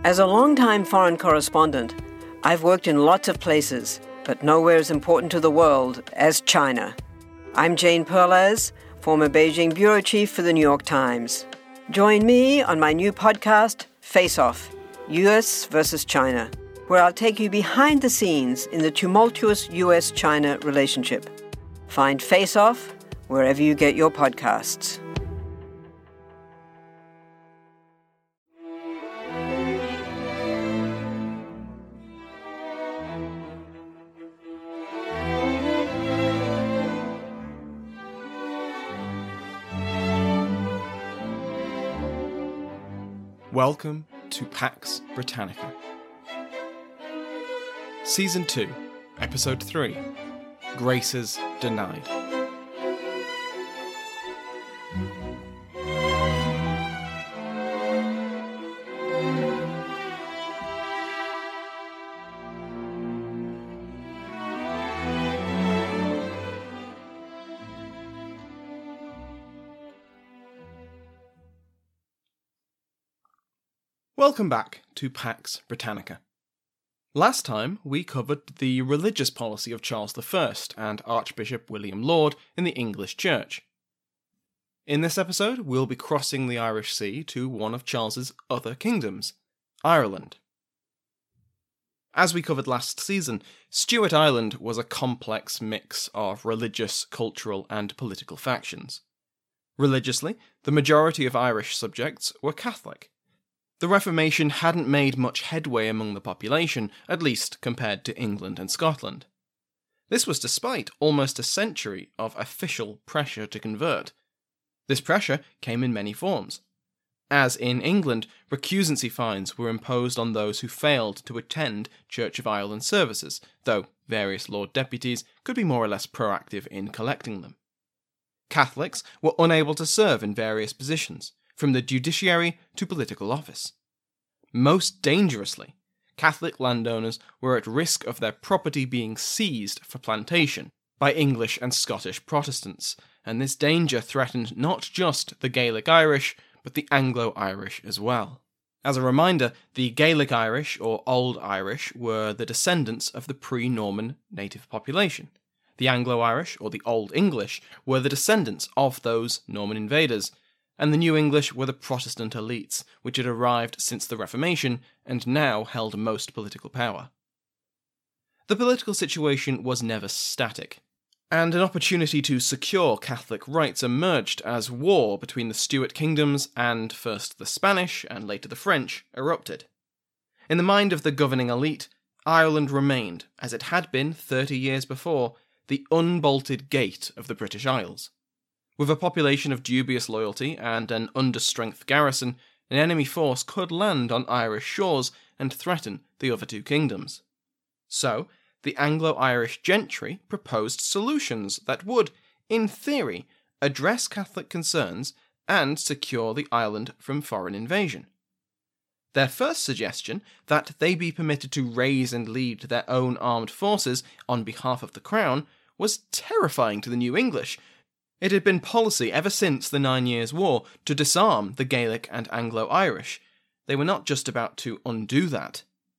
As a long-time foreign correspondent, I've worked in lots of places, but nowhere as important to the world as China. I'm Jane Perlez, former Beijing bureau chief for the New York Times. Join me on my new podcast, Face Off, US versus China, where I'll take you behind the scenes in the tumultuous US-China relationship. Find Face Off wherever you get your podcasts. Welcome to Pax Britannica. Season 2, Episode 3, Graces Denied. Welcome back to Pax Britannica. Last time, we covered the religious policy of Charles I and Archbishop William Laud in the English Church. In this episode, we'll be crossing the Irish Sea to one of Charles's other kingdoms, Ireland. As we covered last season, Stewart Island was a complex mix of religious, cultural, and political factions. Religiously, the majority of Irish subjects were Catholic. The Reformation hadn't made much headway among the population, at least compared to England and Scotland. This was despite almost a century of official pressure to convert. This pressure came in many forms. As in England, recusancy fines were imposed on those who failed to attend Church of Ireland services, though various Lord Deputies could be more or less proactive in collecting them. Catholics were unable to serve in various positions, from the judiciary to political office. Most dangerously, Catholic landowners were at risk of their property being seized for plantation by English and Scottish Protestants, and this danger threatened not just the Gaelic Irish, but the Anglo-Irish as well. As a reminder, the Gaelic Irish, or Old Irish, were the descendants of the pre-Norman native population. The Anglo-Irish, or the Old English, were the descendants of those Norman invaders, and the New English were the Protestant elites, which had arrived since the Reformation and now held most political power. The political situation was never static, and an opportunity to secure Catholic rights emerged as war between the Stuart kingdoms and first the Spanish and later the French erupted. In the mind of the governing elite, Ireland remained, as it had been 30 years before, the unbolted gate of the British Isles. With a population of dubious loyalty and an understrength garrison, an enemy force could land on Irish shores and threaten the other two kingdoms. So, the Anglo-Irish gentry proposed solutions that would, in theory, address Catholic concerns and secure the island from foreign invasion. Their first suggestion, that they be permitted to raise and lead their own armed forces on behalf of the Crown, was terrifying to the New English. It had been policy ever since the 9 Years' War to disarm the Gaelic and Anglo-Irish. They were not just about to undo that.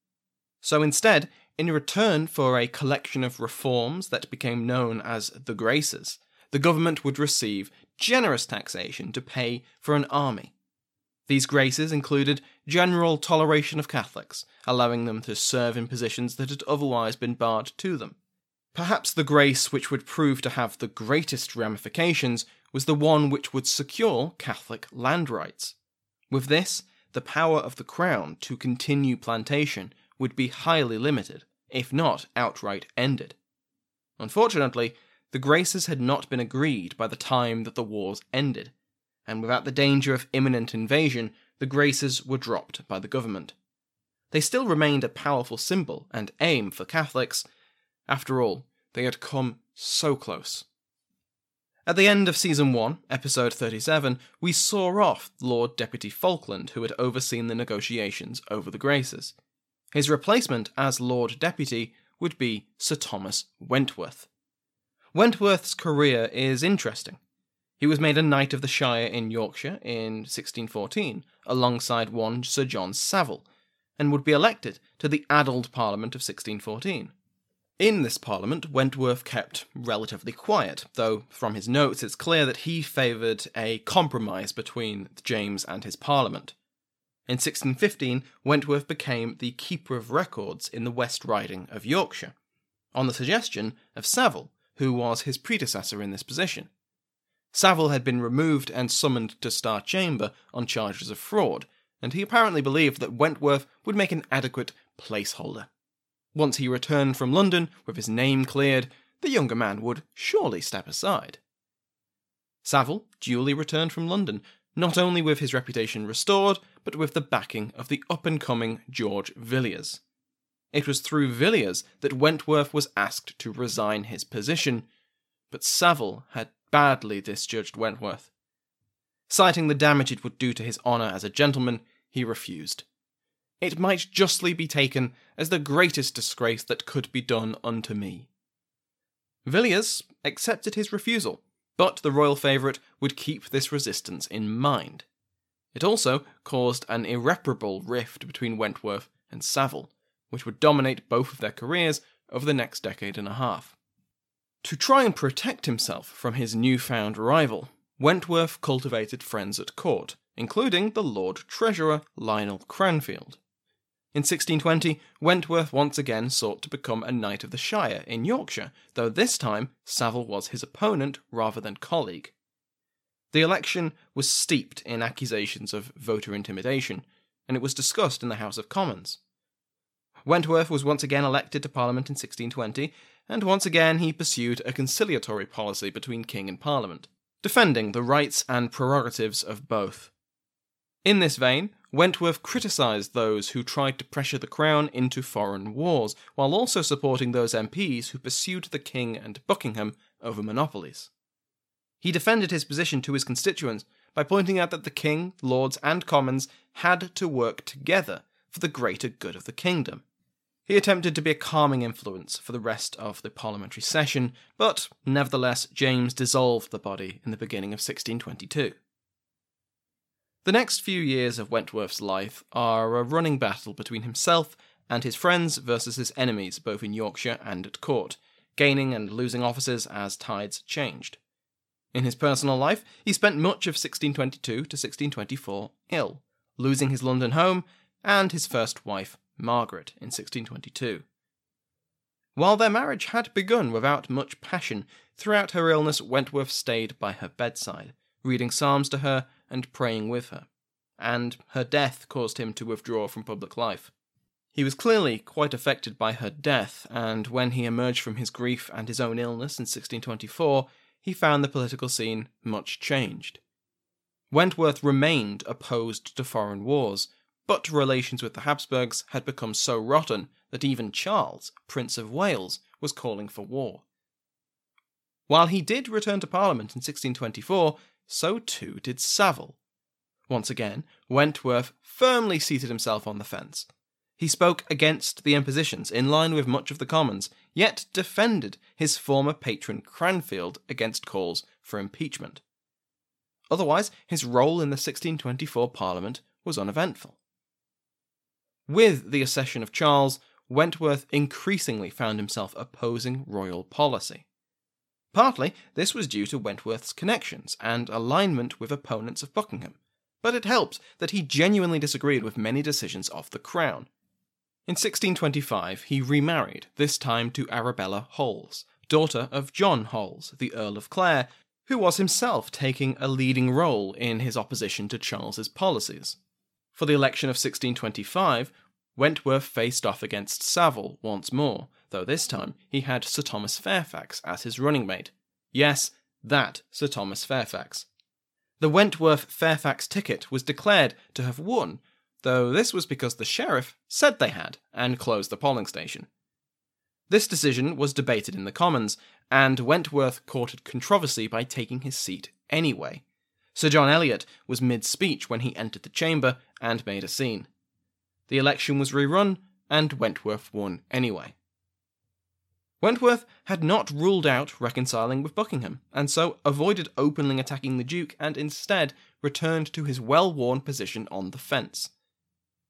So instead, in return for a collection of reforms that became known as the Graces, the government would receive generous taxation to pay for an army. These graces included general toleration of Catholics, allowing them to serve in positions that had otherwise been barred to them. Perhaps the grace which would prove to have the greatest ramifications was the one which would secure Catholic land rights. With this, the power of the Crown to continue plantation would be highly limited, if not outright ended. Unfortunately, the graces had not been agreed by the time that the wars ended, and without the danger of imminent invasion, the graces were dropped by the government. They still remained a powerful symbol and aim for Catholics. After all, they had come so close. At the end of Season 1, Episode 37, we saw off Lord Deputy Falkland, who had overseen the negotiations over the Graces. His replacement as Lord Deputy would be Sir Thomas Wentworth. Wentworth's career is interesting. He was made a Knight of the Shire in Yorkshire in 1614, alongside one Sir John Savile, and would be elected to the addled Parliament of 1614. In this Parliament, Wentworth kept relatively quiet, though from his notes it's clear that he favoured a compromise between James and his Parliament. In 1615, Wentworth became the Keeper of Records in the West Riding of Yorkshire, on the suggestion of Savile, who was his predecessor in this position. Savile had been removed and summoned to Star Chamber on charges of fraud, and he apparently believed that Wentworth would make an adequate placeholder. Once he returned from London with his name cleared, the younger man would surely step aside. Savile duly returned from London, not only with his reputation restored, but with the backing of the up-and-coming George Villiers. It was through Villiers that Wentworth was asked to resign his position, but Savile had badly disjudged Wentworth. Citing the damage it would do to his honour as a gentleman, he refused. It might justly be taken as the greatest disgrace that could be done unto me. Villiers accepted his refusal, but the royal favourite would keep this resistance in mind. It also caused an irreparable rift between Wentworth and Savile, which would dominate both of their careers over the next decade and a half. To try and protect himself from his newfound rival, Wentworth cultivated friends at court, including the Lord Treasurer Lionel Cranfield. In 1620, Wentworth once again sought to become a Knight of the Shire in Yorkshire, though this time Savile was his opponent rather than colleague. The election was steeped in accusations of voter intimidation, and it was discussed in the House of Commons. Wentworth was once again elected to Parliament in 1620, and once again he pursued a conciliatory policy between King and Parliament, defending the rights and prerogatives of both. In this vein, Wentworth criticised those who tried to pressure the Crown into foreign wars, while also supporting those MPs who pursued the King and Buckingham over monopolies. He defended his position to his constituents by pointing out that the King, Lords and Commons had to work together for the greater good of the kingdom. He attempted to be a calming influence for the rest of the parliamentary session, but nevertheless James dissolved the body in the beginning of 1622. The next few years of Wentworth's life are a running battle between himself and his friends versus his enemies both in Yorkshire and at court, gaining and losing offices as tides changed. In his personal life, he spent much of 1622 to 1624 ill, losing his London home and his first wife, Margaret, in 1622. While their marriage had begun without much passion, throughout her illness Wentworth stayed by her bedside, reading psalms to her and praying with her, and her death caused him to withdraw from public life. He was clearly quite affected by her death, and when he emerged from his grief and his own illness in 1624, he found the political scene much changed. Wentworth remained opposed to foreign wars, but relations with the Habsburgs had become so rotten that even Charles, Prince of Wales, was calling for war. While he did return to Parliament in 1624, so too did Savile. Once again, Wentworth firmly seated himself on the fence. He spoke against the impositions in line with much of the Commons, yet defended his former patron Cranfield against calls for impeachment. Otherwise, his role in the 1624 Parliament was uneventful. With the accession of Charles, Wentworth increasingly found himself opposing royal policy. Partly, this was due to Wentworth's connections and alignment with opponents of Buckingham, but it helped that he genuinely disagreed with many decisions of the Crown. In 1625, he remarried, this time to Arabella Holles, daughter of John Holles, the Earl of Clare, who was himself taking a leading role in his opposition to Charles's policies. For the election of 1625, Wentworth faced off against Savile once more, though this time he had Sir Thomas Fairfax as his running mate. Yes, that Sir Thomas Fairfax. The Wentworth-Fairfax ticket was declared to have won, though this was because the sheriff said they had and closed the polling station. This decision was debated in the Commons, and Wentworth courted controversy by taking his seat anyway. Sir John Eliot was mid-speech when he entered the chamber and made a scene. The election was rerun, and Wentworth won anyway. Wentworth had not ruled out reconciling with Buckingham, and so avoided openly attacking the Duke and instead returned to his well-worn position on the fence.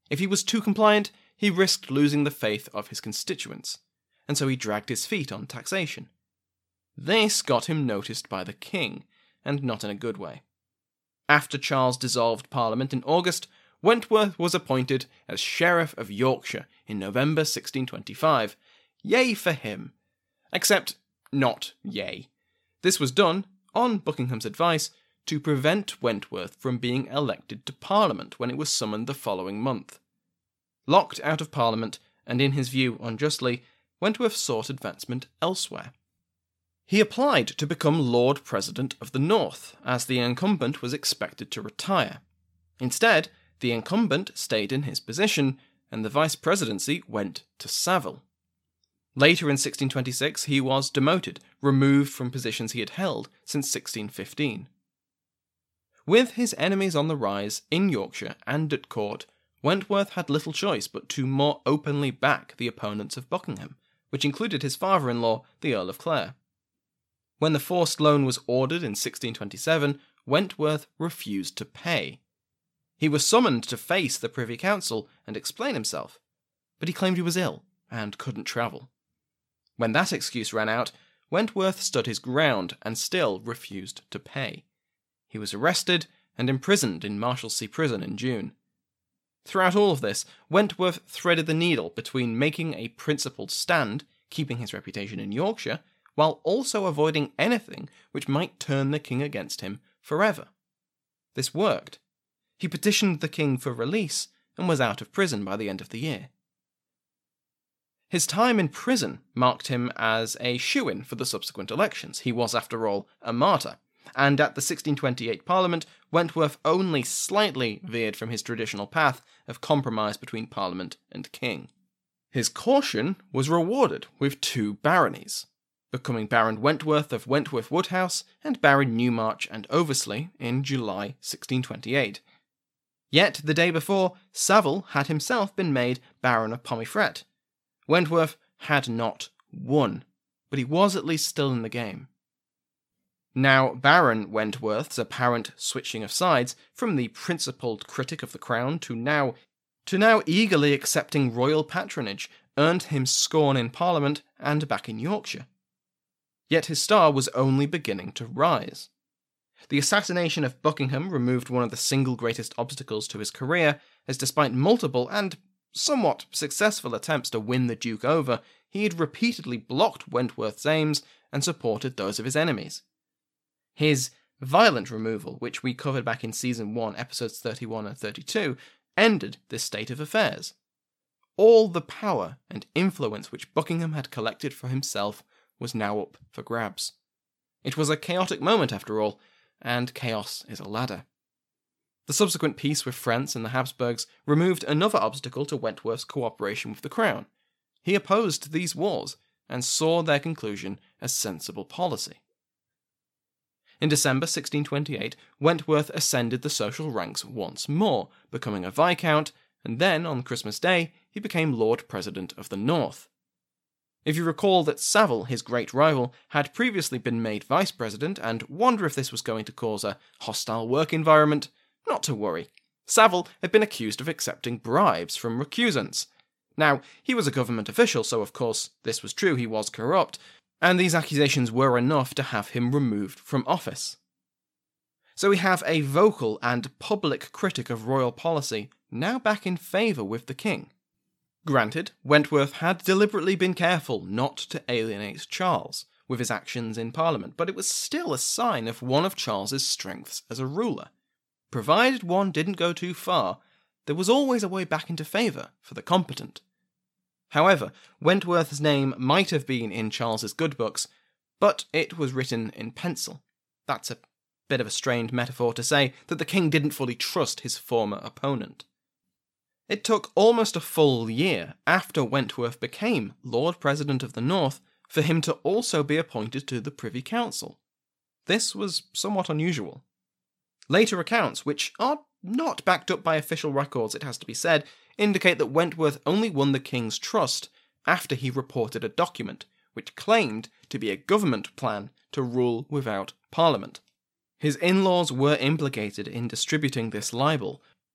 If he was too compliant, he risked losing the faith of his constituents, and so he dragged his feet on taxation. This got him noticed by the king, and not in a good way. After Charles dissolved Parliament in August, Wentworth was appointed as Sheriff of Yorkshire in November 1625. Yay for him! Except not yay. This was done, on Buckingham's advice, to prevent Wentworth from being elected to Parliament when it was summoned the following month. Locked out of Parliament, and in his view unjustly, Wentworth sought advancement elsewhere. He applied to become Lord President of the North, as the incumbent was expected to retire. Instead, the incumbent stayed in his position, and the vice presidency went to Savile. Later in 1626, he was demoted, removed from positions he had held since 1615. With his enemies on the rise in Yorkshire and at court, Wentworth had little choice but to more openly back the opponents of Buckingham, which included his father-in-law, the Earl of Clare. When the forced loan was ordered in 1627, Wentworth refused to pay. He was summoned to face the Privy Council and explain himself, but he claimed he was ill and couldn't travel. When that excuse ran out, Wentworth stood his ground and still refused to pay. He was arrested and imprisoned in Marshalsea Prison in June. Throughout all of this, Wentworth threaded the needle between making a principled stand, keeping his reputation in Yorkshire, while also avoiding anything which might turn the king against him forever. This worked. He petitioned the king for release and was out of prison by the end of the year. His time in prison marked him as a shoo-in for the subsequent elections. He was, after all, a martyr, and at the 1628 Parliament, Wentworth only slightly veered from his traditional path of compromise between Parliament and king. His caution was rewarded with 2 baronies, becoming Baron Wentworth of Wentworth Woodhouse and Baron Newmarch and Oversley in July 1628. Yet, the day before, Savile had himself been made Baron of Pomifret. Wentworth had not won, but he was at least still in the game. Now, Baron Wentworth's apparent switching of sides from the principled critic of the crown to now eagerly accepting royal patronage earned him scorn in Parliament and back in Yorkshire. Yet his star was only beginning to rise. The assassination of Buckingham removed one of the single greatest obstacles to his career, as despite multiple and somewhat successful attempts to win the Duke over, he had repeatedly blocked Wentworth's aims and supported those of his enemies. His violent removal, which we covered back in Season 1, Episodes 31 and 32, ended this state of affairs. All the power and influence which Buckingham had collected for himself was now up for grabs. It was a chaotic moment, after all, and chaos is a ladder. The subsequent peace with France and the Habsburgs removed another obstacle to Wentworth's cooperation with the crown. He opposed these wars and saw their conclusion as sensible policy. In December 1628, Wentworth ascended the social ranks once more, becoming a Viscount, and then, on Christmas Day, he became Lord President of the North. If you recall that Savile, his great rival, had previously been made Vice President and wonder if this was going to cause a hostile work environment, not to worry. Savile had been accused of accepting bribes from recusants. Now, he was a government official, so of course this was true, he was corrupt, and these accusations were enough to have him removed from office. So we have a vocal and public critic of royal policy now back in favour with the king. Granted, Wentworth had deliberately been careful not to alienate Charles with his actions in Parliament, but it was still a sign of one of Charles's strengths as a ruler. Provided one didn't go too far, there was always a way back into favour for the competent. However, Wentworth's name might have been in Charles's good books, but it was written in pencil. That's a bit of a strained metaphor to say that the king didn't fully trust his former opponent. It took almost a full year after Wentworth became Lord President of the North for him to also be appointed to the Privy Council. This was somewhat unusual. Later accounts, which are not backed up by official records, it has to be said, indicate that Wentworth only won the king's trust after he reported a document which claimed to be a government plan to rule without Parliament. His in-laws were implicated in distributing this libel,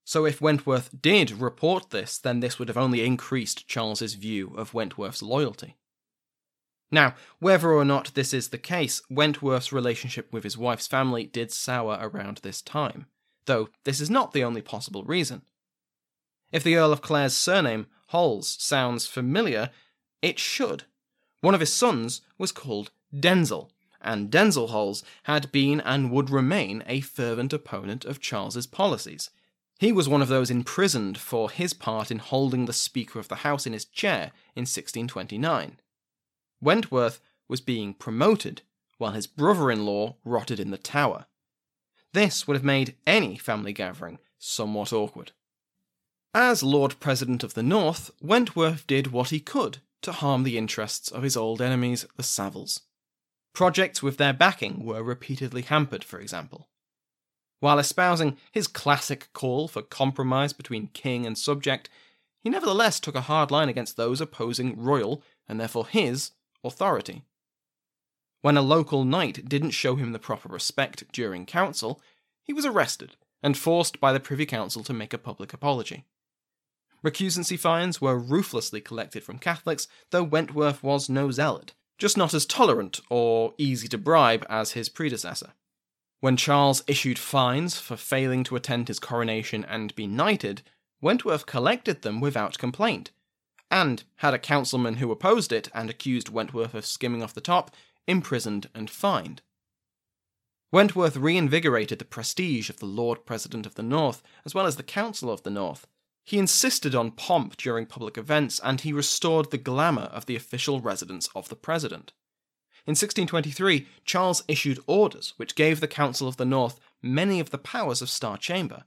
So if Wentworth did report this, then this would have only increased Charles's view of Wentworth's loyalty. Now, whether or not this is the case, Wentworth's relationship with his wife's family did sour around this time, though this is not the only possible reason. If the Earl of Clare's surname, Holles, sounds familiar, it should. One of his sons was called Denzil, and Denzil Holles had been and would remain a fervent opponent of Charles's policies. He was one of those imprisoned for his part in holding the Speaker of the House in his chair in 1629. Wentworth was being promoted, while his brother-in-law rotted in the Tower. This would have made any family gathering somewhat awkward. As Lord President of the North, Wentworth did what he could to harm the interests of his old enemies, the Savills. Projects with their backing were repeatedly hampered, for example. While espousing his classic call for compromise between king and subject, he nevertheless took a hard line against those opposing royal, and therefore his, authority. When a local knight didn't show him the proper respect during council, he was arrested and forced by the Privy Council to make a public apology. Recusancy fines were ruthlessly collected from Catholics, though Wentworth was no zealot, just not as tolerant or easy to bribe as his predecessor. When Charles issued fines for failing to attend his coronation and be knighted, Wentworth collected them without complaint, and had a councilman who opposed it and accused Wentworth of skimming off the top imprisoned and fined. Wentworth reinvigorated the prestige of the Lord President of the North, as well as the Council of the North. He insisted on pomp during public events, and he restored the glamour of the official residence of the President. In 1623, Charles issued orders which gave the Council of the North many of the powers of Star Chamber.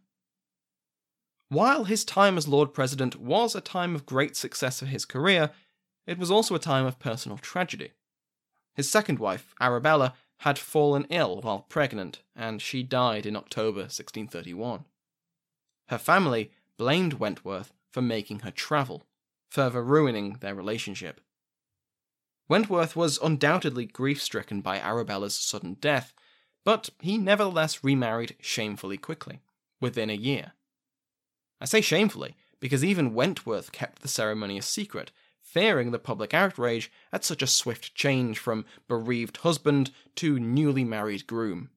While his time as Lord President was a time of great success for his career, it was also a time of personal tragedy. His second wife, Arabella, had fallen ill while pregnant, and she died in October 1631. Her family blamed Wentworth for making her travel, further ruining their relationship. Wentworth was undoubtedly grief-stricken by Arabella's sudden death, but he nevertheless remarried shamefully quickly, within a year. I say shamefully because even Wentworth kept the ceremony a secret, fearing the public outrage at such a swift change from bereaved husband to newly married groom.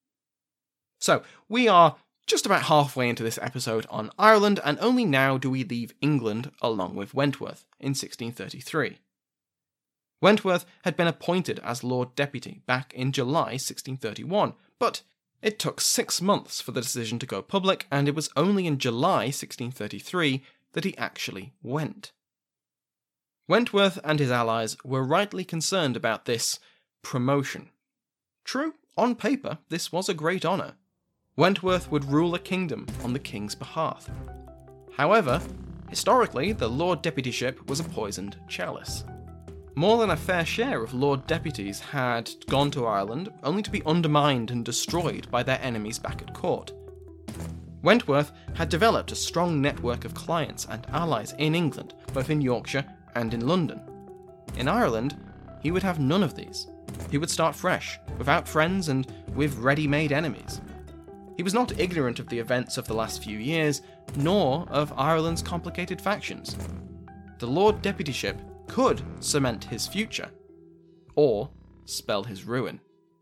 So, we are just about halfway into this episode on Ireland, and only now do we leave England along with Wentworth in 1633. Wentworth had been appointed as Lord Deputy back in July 1631, but it took 6 months for the decision to go public, and it was only in July 1633 that he actually went. Wentworth and his allies were rightly concerned about this promotion. True, on paper, this was a great honour. Wentworth would rule a kingdom on the king's behalf. However, historically, the Lord Deputyship was a poisoned chalice. More than a fair share of Lord Deputies had gone to Ireland, only to be undermined and destroyed by their enemies back at court. Wentworth had developed a strong network of clients and allies in England, both in Yorkshire and in London. In Ireland, he would have none of these. He would start fresh, without friends and with ready-made enemies. He was not ignorant of the events of the last few years, nor of Ireland's complicated factions. The Lord Deputyship could cement his future, or spell his ruin.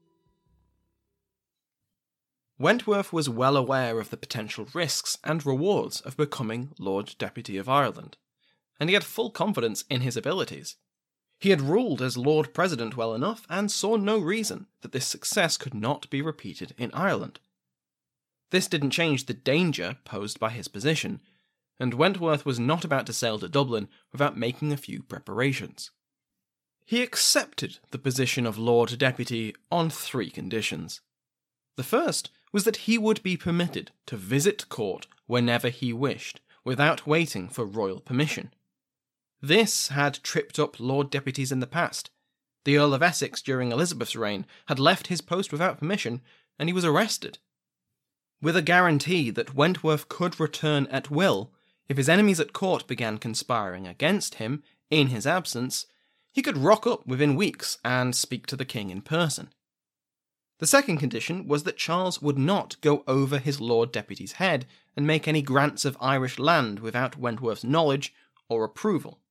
Wentworth was well aware of the potential risks and rewards of becoming Lord Deputy of Ireland, and he had full confidence in his abilities. He had ruled as Lord President well enough, and saw no reason that this success could not be repeated in Ireland. This didn't change the danger posed by his position, and Wentworth was not about to sail to Dublin without making a few preparations. He accepted the position of Lord Deputy on 3 conditions. The first was that he would be permitted to visit court whenever he wished, without waiting for royal permission. This had tripped up Lord Deputies in the past. The Earl of Essex during Elizabeth's reign had left his post without permission, and he was arrested. With a guarantee that Wentworth could return at will, if his enemies at court began conspiring against him in his absence, he could rock up within weeks and speak to the king in person. The second condition was that Charles would not go over his Lord Deputy's head and make any grants of Irish land without Wentworth's knowledge or approval.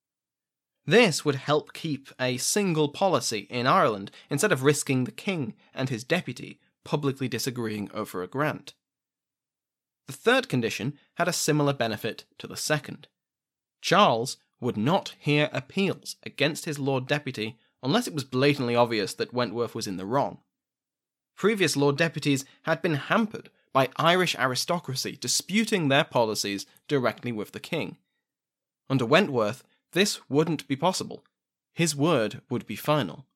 This would help keep a single policy in Ireland instead of risking the king and his deputy publicly disagreeing over a grant. The third condition had a similar benefit to the second. Charles would not hear appeals against his Lord Deputy unless it was blatantly obvious that Wentworth was in the wrong. Previous Lord Deputies had been hampered by Irish aristocracy disputing their policies directly with the king. Under Wentworth, this wouldn't be possible. His word would be final.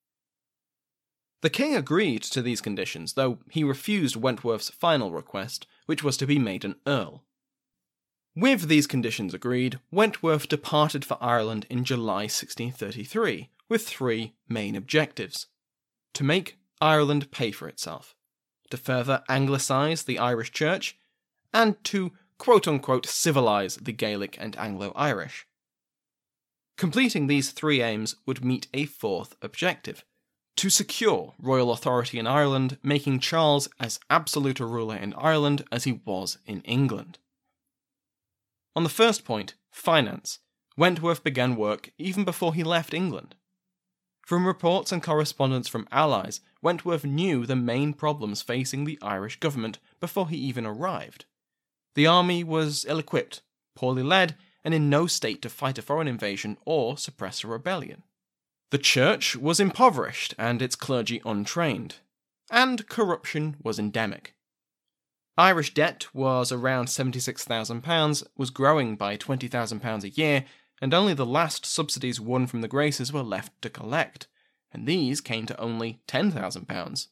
The king agreed to these conditions, though he refused Wentworth's final request, which was to be made an earl. With these conditions agreed, Wentworth departed for Ireland in July 1633, with three main objectives: to make Ireland pay for itself, to further Anglicise the Irish Church, and to quote-unquote civilise the Gaelic and Anglo-Irish. Completing these three aims would meet a fourth objective: to secure royal authority in Ireland, making Charles as absolute a ruler in Ireland as he was in England. On the first point, finance, Wentworth began work even before he left England. From reports and correspondence from allies, Wentworth knew the main problems facing the Irish government before he even arrived. The army was ill-equipped, poorly led, and in no state to fight a foreign invasion or suppress a rebellion. The church was impoverished and its clergy untrained, and corruption was endemic. Irish debt was around £76,000, was growing by £20,000 a year, and only the last subsidies won from the Graces were left to collect, and these came to only £10,000.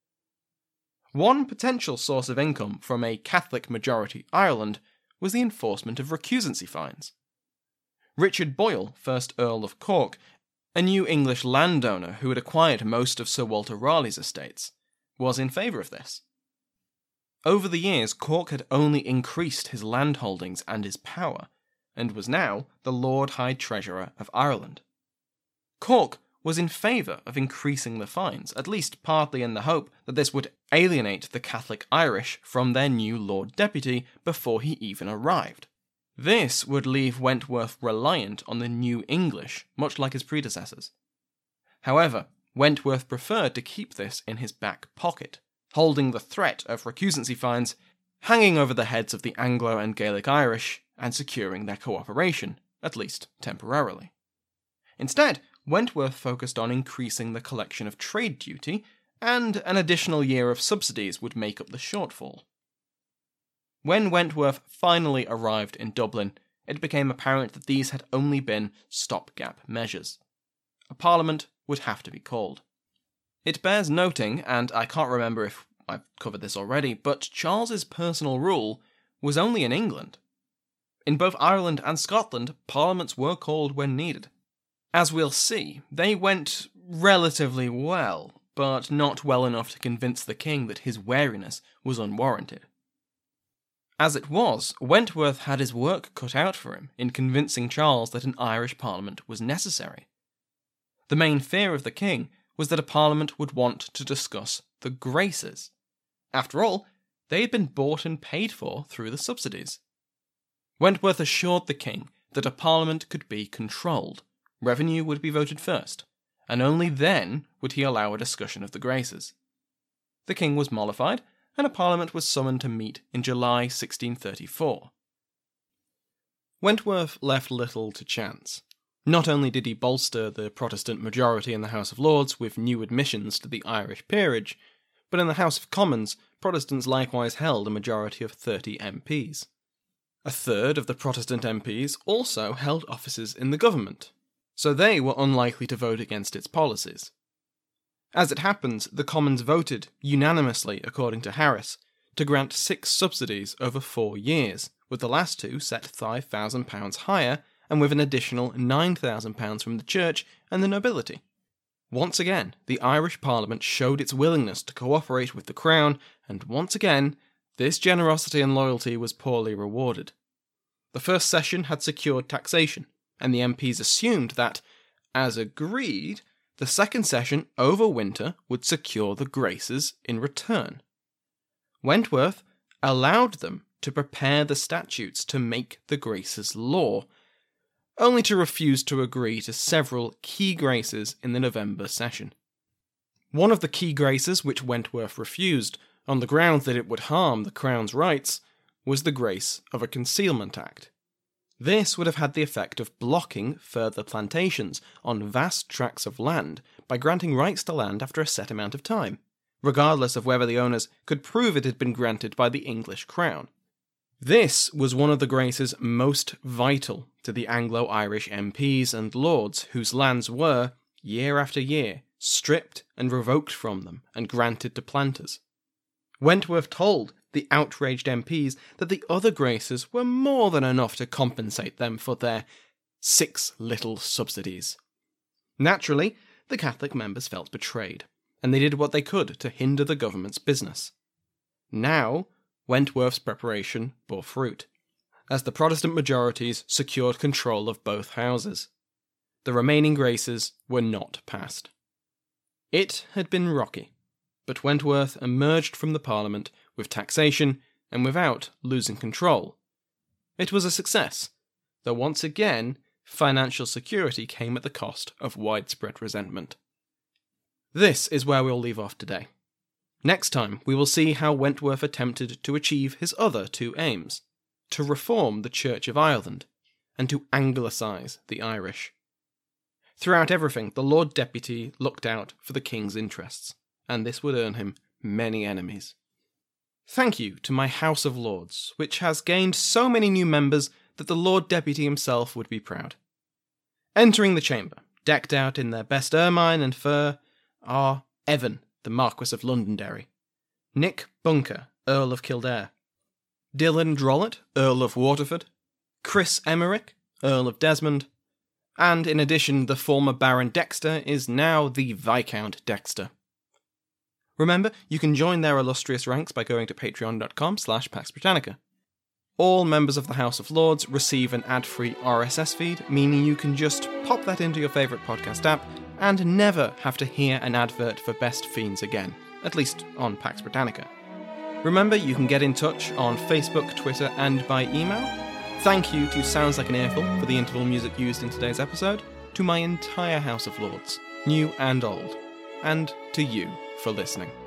One potential source of income from a Catholic-majority Ireland was the enforcement of recusancy fines. Richard Boyle, 1st Earl of Cork, a new English landowner who had acquired most of Sir Walter Raleigh's estates, was in favour of this. Over the years, Cork had only increased his landholdings and his power, and was now the Lord High Treasurer of Ireland. Cork was in favour of increasing the fines, at least partly in the hope that this would alienate the Catholic Irish from their new Lord Deputy before he even arrived. This would leave Wentworth reliant on the new English, much like his predecessors. However, Wentworth preferred to keep this in his back pocket, holding the threat of recusancy fines hanging over the heads of the Anglo and Gaelic Irish and securing their cooperation, at least temporarily. Instead, Wentworth focused on increasing the collection of trade duty, and an additional year of subsidies would make up the shortfall. When Wentworth finally arrived in Dublin, it became apparent that these had only been stopgap measures. A parliament would have to be called. It bears noting, and I can't remember if I've covered this already, but Charles's personal rule was only in England. In both Ireland and Scotland, parliaments were called when needed. As we'll see, they went relatively well, but not well enough to convince the king that his wariness was unwarranted. As it was, Wentworth had his work cut out for him in convincing Charles that an Irish parliament was necessary. The main fear of the king was that a parliament would want to discuss the Graces. After all, they had been bought and paid for through the subsidies. Wentworth assured the king that a parliament could be controlled, revenue would be voted first, and only then would he allow a discussion of the Graces. The king was mollified, and a parliament was summoned to meet in July 1634. Wentworth left little to chance. Not only did he bolster the Protestant majority in the House of Lords with new admissions to the Irish peerage, but in the House of Commons, Protestants likewise held a majority of 30 MPs. A third of the Protestant MPs also held offices in the government, so they were unlikely to vote against its policies. As it happens, the Commons voted, unanimously according to Harris, to grant 6 subsidies over 4 years, with the last two set £5,000 higher and with an additional £9,000 from the church and the nobility. Once again, the Irish Parliament showed its willingness to cooperate with the Crown, and once again, this generosity and loyalty was poorly rewarded. The first session had secured taxation, and the MPs assumed that, as agreed, the second session over winter would secure the Graces in return. Wentworth allowed them to prepare the statutes to make the graces law, only to refuse to agree to several key graces in the November session. One of the key graces which Wentworth refused, on the grounds that it would harm the Crown's rights, was the grace of a Concealment Act. This would have had the effect of blocking further plantations on vast tracts of land by granting rights to land after a set amount of time, regardless of whether the owners could prove it had been granted by the English Crown. This was one of the graces most vital to the Anglo-Irish MPs and lords whose lands were, year after year, stripped and revoked from them and granted to planters. Wentworth told the outraged MPs that the other graces were more than enough to compensate them for their 6 little subsidies. Naturally, the Catholic members felt betrayed, and they did what they could to hinder the government's business. Now, Wentworth's preparation bore fruit, as the Protestant majorities secured control of both houses. The remaining graces were not passed. It had been rocky, but Wentworth emerged from the Parliament with taxation and without losing control. It was a success, though once again, financial security came at the cost of widespread resentment. This is where we'll leave off today. Next time, we will see how Wentworth attempted to achieve his other 2 aims, to reform the Church of Ireland, and to Anglicise the Irish. Throughout everything, the Lord Deputy looked out for the King's interests, and this would earn him many enemies. Thank you to my House of Lords, which has gained so many new members that the Lord Deputy himself would be proud. Entering the chamber, decked out in their best ermine and fur, are Evan, the Marquess of Londonderry, Nick Bunker, Earl of Kildare, Dylan Drollett, Earl of Waterford, Chris Emmerich, Earl of Desmond, and in addition the former Baron Dexter is now the Viscount Dexter. Remember, you can join their illustrious ranks by going to patreon.com/Pax Britannica. All members of the House of Lords receive an ad-free RSS feed, meaning you can just pop that into your favourite podcast app and never have to hear an advert for Best Fiends again, at least on Pax Britannica. Remember, you can get in touch on Facebook, Twitter, and by email. Thank you to Sounds Like an Earful for the interval music used in today's episode, to my entire House of Lords, new and old, and to you for listening.